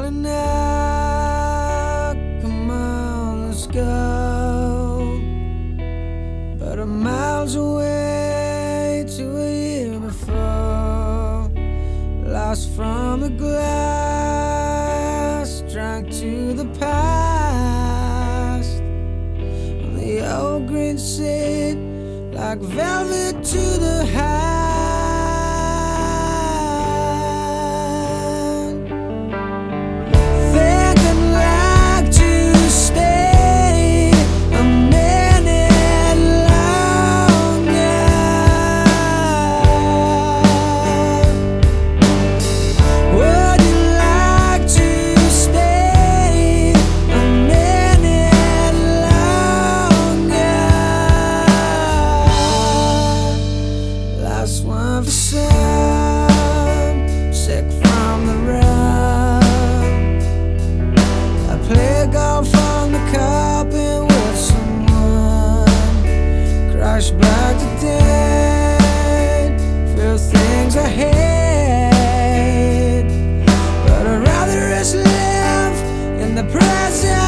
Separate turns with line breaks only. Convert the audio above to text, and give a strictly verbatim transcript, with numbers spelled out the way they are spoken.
it now, come on, let's go. But I'm miles away to a year before, lost from the glass, drank to the past. On the old green seat, like velvet to the hand. Think I'd like to stay a minute longer. Would you like to stay a minute longer? Last one for some, sick from the run. I play golf on the carpet with someone, crash back to dead, feel things I hate, but I'd rather just live in the present.